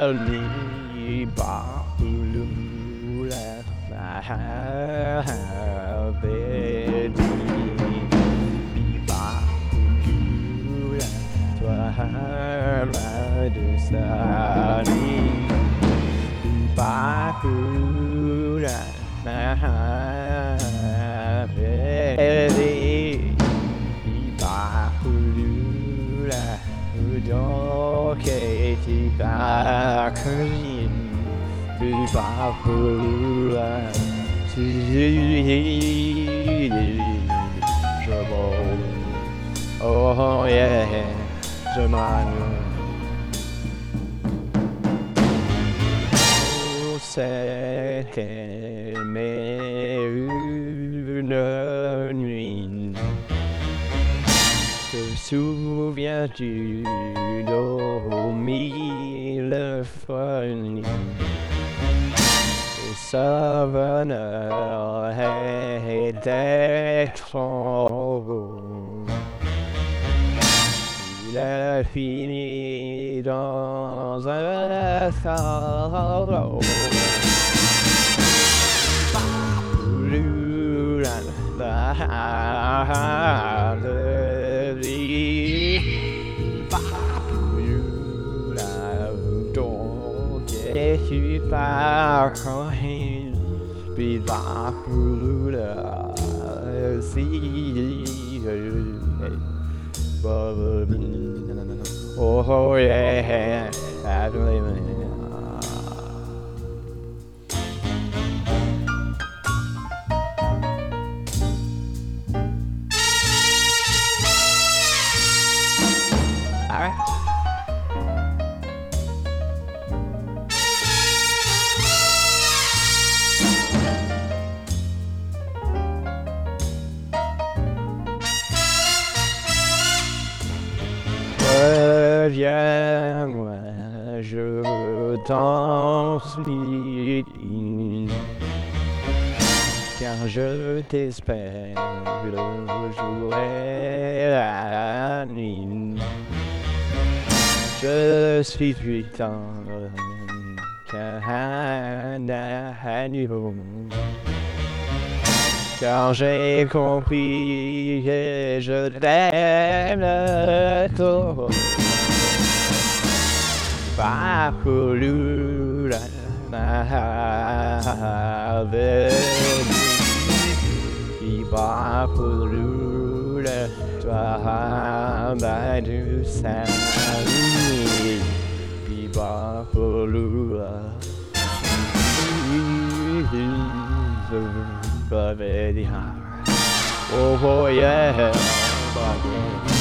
ni ba hulu la be ni ba hulu la toi la de sa ni ba hulu la be ni ba hulu la okay, ti ba kun bi ba hu la je vole. Oh yeah, je m'ennuie. Oh, c'était mais une nuit. Te souviens-tu de mille fois ce bonheur était trop beau. Il a fini dans un sarreau. Plus la vie, et tu pars quand il va plus la oh yeah, I believe it. Reviens-moi, je t'en supplie, car je t'espère le jour et la nuit. Je suis putain qu'un agneau, car j'ai compris et je t'aime trop. Pas voulu la il va voulu la toi du salut, il va voulu la oh yeah.